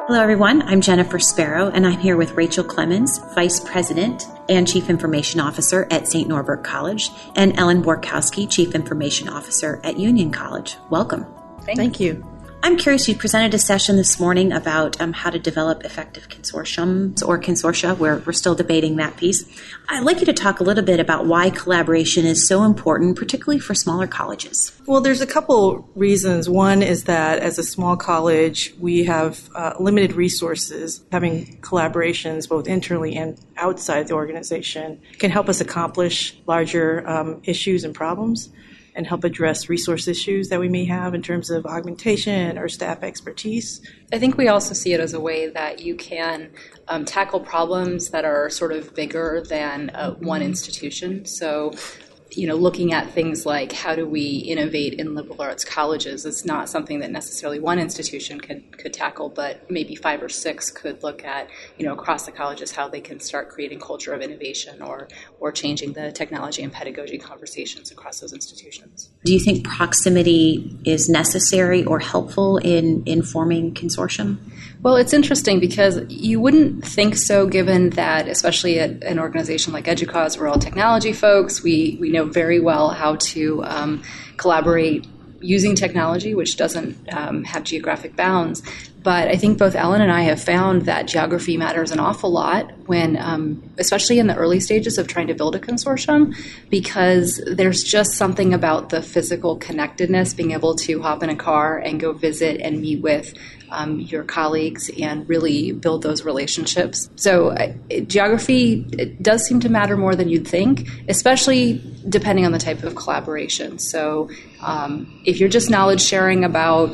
Hello, everyone. I'm Jennifer Sparrow, and I'm here with Rachel Clemens, Vice President and Chief Information Officer at St. Norbert College, and Ellen Borkowski, Chief Information Officer at Union College. Welcome. Thank you. I'm curious, you presented a session this morning about how to develop effective consortiums or consortia. We're still debating that piece. I'd like you to talk a little bit about why collaboration is so important, particularly for smaller colleges. Well, there's a couple reasons. One is that as a small college, we have limited resources. Having collaborations both internally and outside the organization can help us accomplish larger issues and problems, and help address resource issues that we may have in terms of augmentation or staff expertise. I think we also see it as a way that you can tackle problems that are sort of bigger than one institution. So, looking at things like how do we innovate in liberal arts colleges is not something that necessarily one institution could tackle, but maybe 5 or 6 could look at, across the colleges, how they can start creating culture of innovation or changing the technology and pedagogy conversations across those institutions. Do you think proximity is necessary or helpful in forming consortium? Well, it's interesting because you wouldn't think so, given that, especially at an organization like EDUCAUSE, we're all technology folks. We know very well how to collaborate using technology, which doesn't have geographic bounds. But I think both Ellen and I have found that geography matters an awful lot when, especially in the early stages of trying to build a consortium, because there's just something about the physical connectedness, being able to hop in a car and go visit and meet with your colleagues and really build those relationships. So geography, it does seem to matter more than you'd think, especially depending on the type of collaboration. So if you're just knowledge sharing about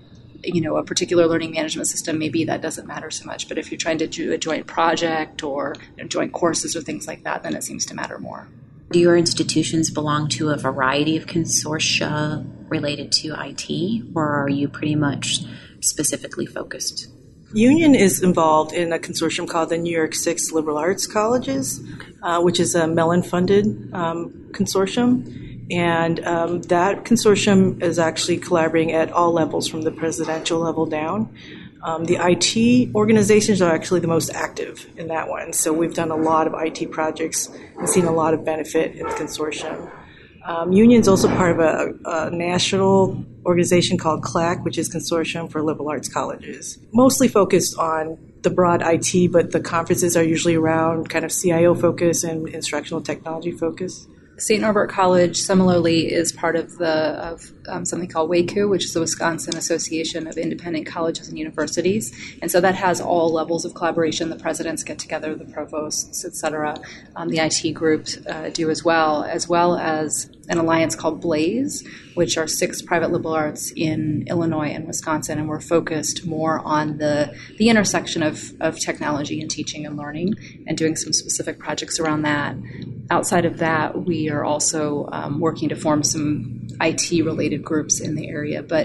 a particular learning management system, maybe that doesn't matter so much. But if you're trying to do a joint project or joint courses or things like that, then it seems to matter more. Do your institutions belong to a variety of consortia related to IT, or are you pretty much specifically focused? Union is involved in a consortium called the New York 6 Liberal Arts Colleges, which is a Mellon-funded consortium. And that consortium is actually collaborating at all levels, from the presidential level down. The IT organizations are actually the most active in that one. So we've done a lot of IT projects and seen a lot of benefit in the consortium. Union's also part of a national organization called CLAC, which is Consortium for Liberal Arts Colleges. Mostly focused on the broad IT, but the conferences are usually around kind of CIO focus and instructional technology focus. St. Norbert College, similarly, is part of something called WACU, which is the Wisconsin Association of Independent Colleges and Universities. And so that has all levels of collaboration. The presidents get together, the provosts, et cetera. The IT groups do as well as an alliance called BLAZE, which are 6 private liberal arts in Illinois and Wisconsin. And we're focused more on the intersection of technology and teaching and learning and doing some specific projects around that. Outside of that, we are also working to form some IT-related groups in the area. But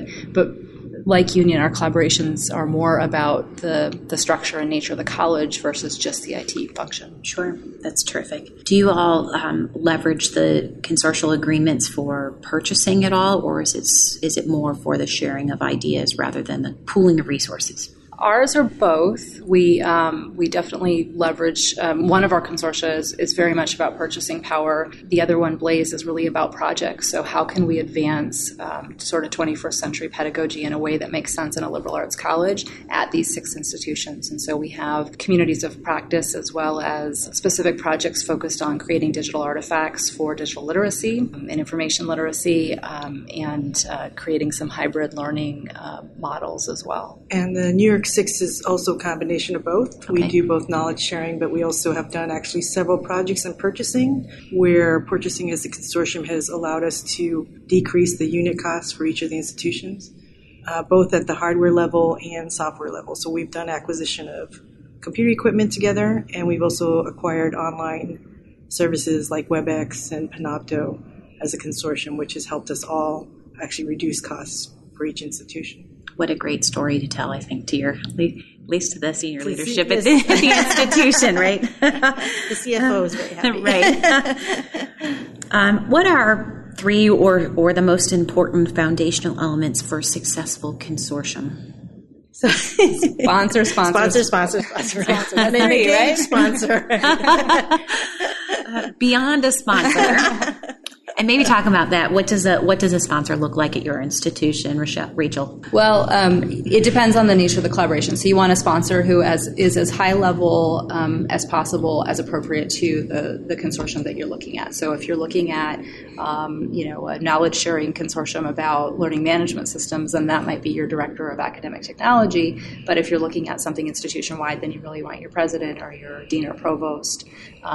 like Union, our collaborations are more about the structure and nature of the college versus just the IT function. Sure. That's terrific. Do you all leverage the consortial agreements for purchasing at all, or is it more for the sharing of ideas rather than the pooling of resources? Ours are both. We definitely leverage. One of our consortia is very much about purchasing power. The other one, Blaze, is really about projects. So how can we advance sort of 21st century pedagogy in a way that makes sense in a liberal arts college at these 6 institutions? And so we have communities of practice as well as specific projects focused on creating digital artifacts for digital literacy and information literacy and creating some hybrid learning models as well. And the New York 6 is also a combination of both. Okay. We do both knowledge sharing, but we also have done actually several projects in purchasing, where purchasing as a consortium has allowed us to decrease the unit costs for each of the institutions, both at the hardware level and software level. So we've done acquisition of computer equipment together, and we've also acquired online services like WebEx and Panopto as a consortium, which has helped us all actually reduce costs for each institution. What a great story to tell, I think, to at least to the senior leadership at the institution, right? The CFO is very happy. Right. What are 3 or the most important foundational elements for a successful consortium? Sponsor. Sponsor. And then free, right? Sponsor. Beyond a sponsor. And maybe talk about that. What does a sponsor look like at your institution, Rachel? Well, it depends on the nature of the collaboration. So you want a sponsor who is as high level as possible, as appropriate to the consortium that you're looking at. So if you're looking at a knowledge sharing consortium about learning management systems, then that might be your director of academic technology. But if you're looking at something institution wide, then you really want your president or your dean or provost.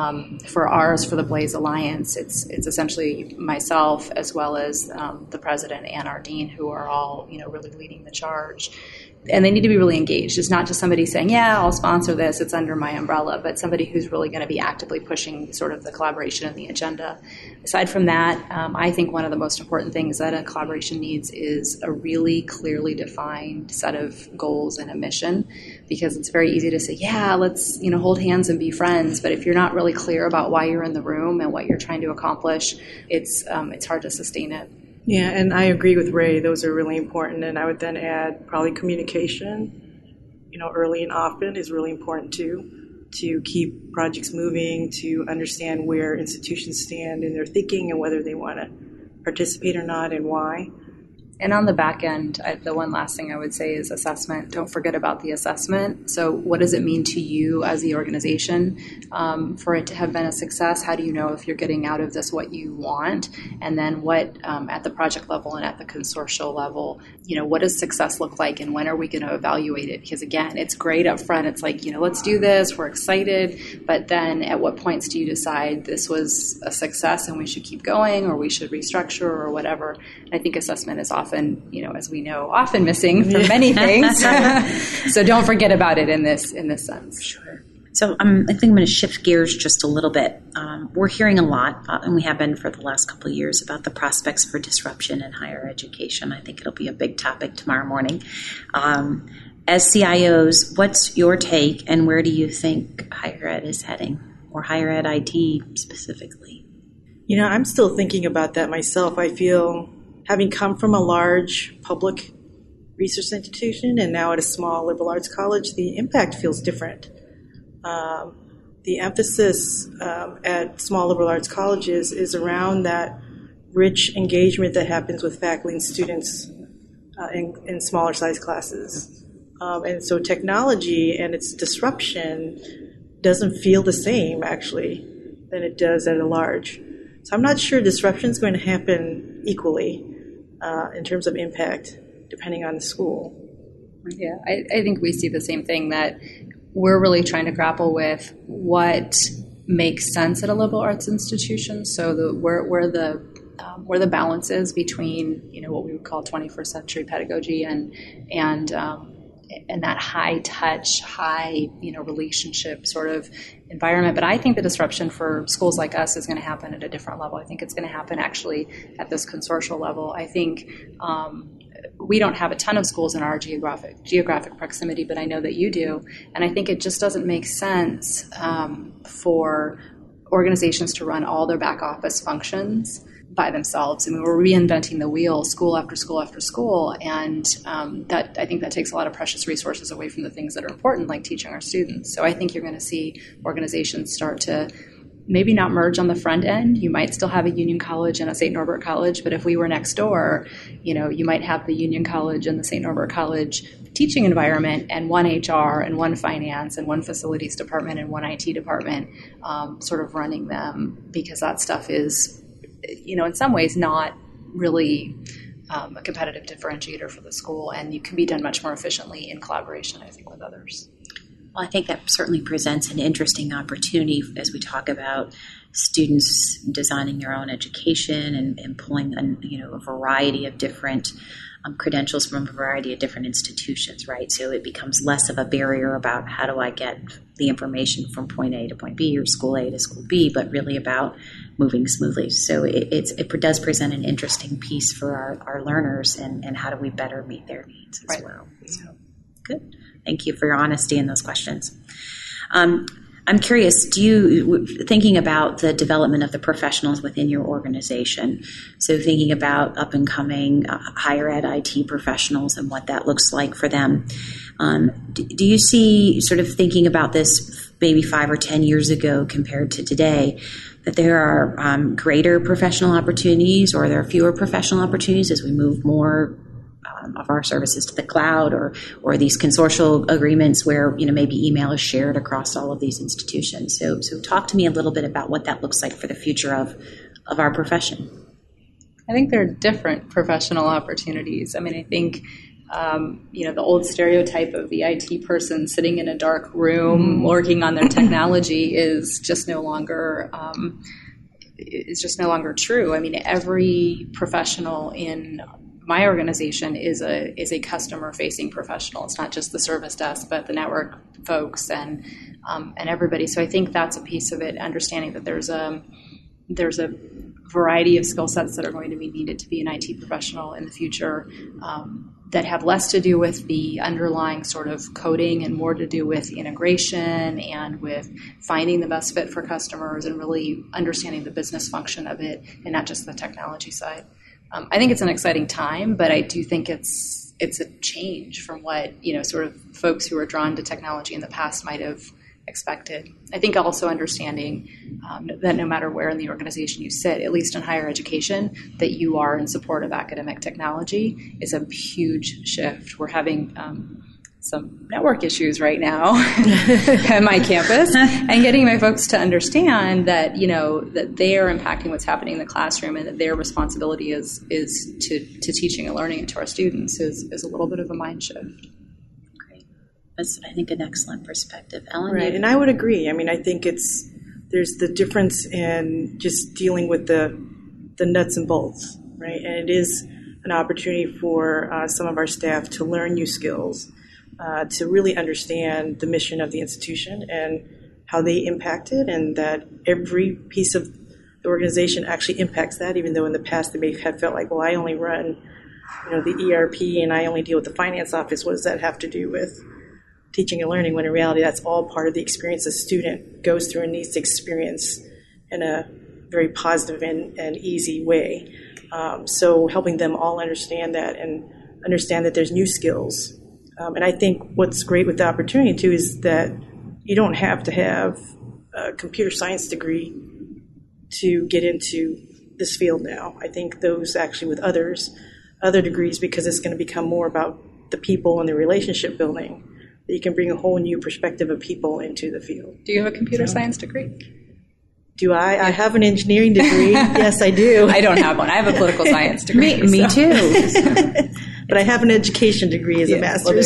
For the Blaze Alliance, it's essentially myself as well as the president and our dean, who are all really leading the charge. And they need to be really engaged. It's not just somebody saying, yeah, I'll sponsor this, it's under my umbrella, but somebody who's really going to be actively pushing sort of the collaboration and the agenda. Aside from that, I think one of the most important things that a collaboration needs is a really clearly defined set of goals and a mission, because it's very easy to say, yeah, let's hold hands and be friends, but if you're not really clear about why you're in the room and what you're trying to accomplish, it's hard to sustain it. Yeah, and I agree with Ray. Those are really important. And I would then add probably communication, early and often is really important too, to keep projects moving, to understand where institutions stand in their thinking and whether they want to participate or not and why. And on the back end, the one last thing I would say is assessment. Don't forget about the assessment. So what does it mean to you as the organization for it to have been a success? How do you know if you're getting out of this what you want? And then what, at the project level and at the consortial level, what does success look like and when are we going to evaluate it? Because again, it's great up front. It's like, let's do this. We're excited. But then at what points do you decide this was a success and we should keep going or we should restructure or whatever? And I think assessment is often, as we know, often missing from many things. So don't forget about it in this sense. Sure. So I think I'm going to shift gears just a little bit. We're hearing a lot, and we have been for the last couple of years, about the prospects for disruption in higher education. I think it'll be a big topic tomorrow morning. As CIOs, what's your take, and where do you think higher ed is heading, or higher ed IT specifically? I'm still thinking about that myself. I feel, having come from a large public research institution and now at a small liberal arts college, the impact feels different. The emphasis at small liberal arts colleges is around that rich engagement that happens with faculty and students in smaller size classes. And so technology and its disruption doesn't feel the same, actually, than it does at a large. So I'm not sure disruption is going to happen equally in terms of impact, depending on the school. Yeah, I think we see the same thing, that we're really trying to grapple with what makes sense at a liberal arts institution. So where the balance is between what we would call 21st century pedagogy and that high touch, high relationship sort of environment. But I think the disruption for schools like us is going to happen at a different level. I think it's going to happen actually at this consortial level. I think we don't have a ton of schools in our geographic proximity, but I know that you do. And I think it just doesn't make sense for organizations to run all their back office functions by themselves. I mean, we're reinventing the wheel school after school after school, and that I think that takes a lot of precious resources away from the things that are important, like teaching our students. So I think you're going to see organizations start to maybe not merge on the front end. You might still have a Union College and a St. Norbert College, but if we were next door, you might have the Union College and the St. Norbert College teaching environment and one HR and one finance and one facilities department and one IT department sort of running them, because that stuff is, in some ways not really a competitive differentiator for the school, and you can be done much more efficiently in collaboration, I think, with others. Well, I think that certainly presents an interesting opportunity as we talk about students designing their own education and pulling a variety of different credentials from a variety of different institutions, right? So it becomes less of a barrier about how do I get the information from point A to point B or school A to school B, but really about moving smoothly. So it does present an interesting piece for our learners, and how do we better meet their needs as well. So good. Thank you for your honesty in those questions. I'm curious, thinking about the development of the professionals within your organization, so thinking about up-and-coming higher ed IT professionals and what that looks like for them, do you see, sort of thinking about this maybe 5 or 10 years ago compared to today, that there are greater professional opportunities, or there are fewer professional opportunities as we move more of our services to the cloud, or these consortial agreements where maybe email is shared across all of these institutions? So talk to me a little bit about what that looks like for the future of our profession. I think there are different professional opportunities. I mean, I think the old stereotype of the IT person sitting in a dark room working on their technology is just no longer true. I mean, every professional in my organization is a customer-facing professional. It's not just the service desk, but the network folks and everybody. So I think that's a piece of it. Understanding that there's a variety of skill sets that are going to be needed to be an IT professional in the future, that have less to do with the underlying sort of coding and more to do with integration and with finding the best fit for customers and really understanding the business function of it and not just the technology side. I think it's an exciting time, but I do think it's a change from what sort of folks who were drawn to technology in the past might have expected. I think also understanding that no matter where in the organization you sit, at least in higher education, that you are in support of academic technology is a huge shift. We're having some network issues right now at my campus, and getting my folks to understand that that they are impacting what's happening in the classroom, and that their responsibility is to teaching and learning and to our students is a little bit of a mind shift. Great, that's, I think, an excellent perspective, Ellen. Right, and I would agree. I mean, I think there's the difference in just dealing with the nuts and bolts, right? And it is an opportunity for some of our staff to learn new skills. To really understand the mission of the institution and how they impact it, and that every piece of the organization actually impacts that, even though in the past they may have felt like, well, I only run the ERP and I only deal with the finance office. What does that have to do with teaching and learning? When in reality, that's all part of the experience a student goes through and needs to experience in a very positive and easy way. So helping them all understand that and understand that there's new skills. And I think what's great with the opportunity, too, is that you don't have to have a computer science degree to get into this field now. I think those actually with other degrees, because it's going to become more about the people and the relationship building, that you can bring a whole new perspective of people into the field. Do you have a computer science degree? Do I? I have an engineering degree. Yes, I do. I don't have one. I have a political science degree. Me too. But I have an education degree as a master's.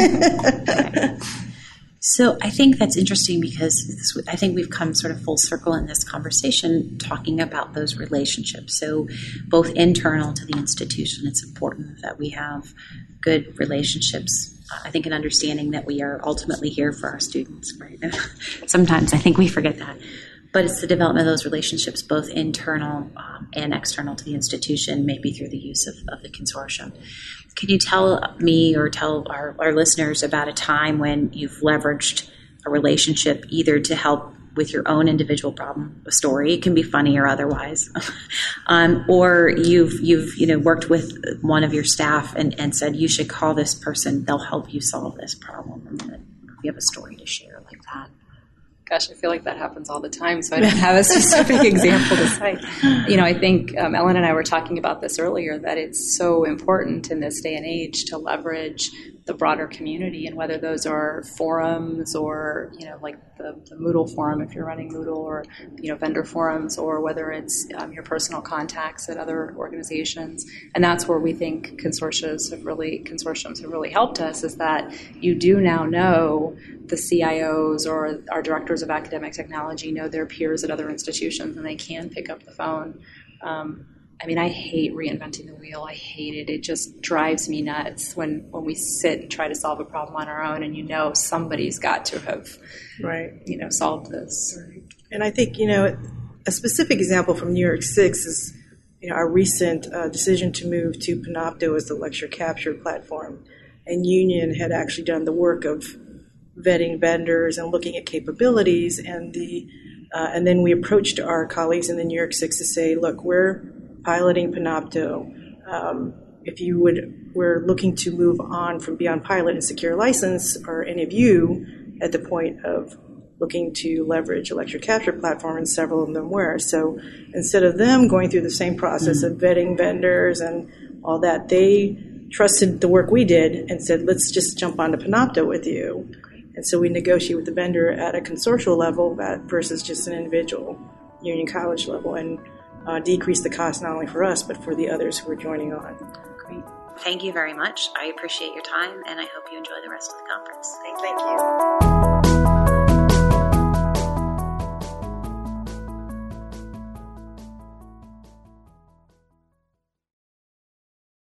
So I think that's interesting, because I think we've come sort of full circle in this conversation talking about those relationships. So both internal to the institution, it's important that we have good relationships. I think an understanding that we are ultimately here for our students, right? Sometimes I think we forget that. But it's the development of those relationships, both internal and external to the institution, maybe through the use of the consortium. Can you tell me or tell our listeners about a time when you've leveraged a relationship either to help with your own individual problem, a story, it can be funny or otherwise, or you've worked with one of your staff and said, you should call this person, they'll help you solve this problem, and then you have a story to share like that? Gosh, I feel like that happens all the time, so I don't have a specific example to cite. I think Ellen and I were talking about this earlier, that it's so important in this day and age to leverage the broader community, and whether those are forums or, like the Moodle forum if you're running Moodle, or, vendor forums, or whether it's your personal contacts at other organizations. And that's where we think consortiums have really helped us, is that you do now know the CIOs or our directors of academic technology know their peers at other institutions, and they can pick up the phone. I hate reinventing the wheel. I hate it. It just drives me nuts when we sit and try to solve a problem on our own, and somebody's got to have solved this. Right. And I think a specific example from New York 6 is our recent decision to move to Panopto as the lecture capture platform. And Union had actually done the work of vetting vendors and looking at capabilities, and then we approached our colleagues in the New York Six to say, look, we're piloting Panopto. We're looking to move on from beyond pilot and secure license. Are any of you at the point of looking to leverage electric capture platform? And several of them were. So instead of them going through the same process of vetting vendors and all that, they trusted the work we did and said, let's just jump onto Panopto with you. And so we negotiate with the vendor at a consortial level versus just an individual Union College level, and decrease the cost not only for us, but for the others who are joining on. Great. Thank you very much. I appreciate your time, and I hope you enjoy the rest of the conference. Thank you.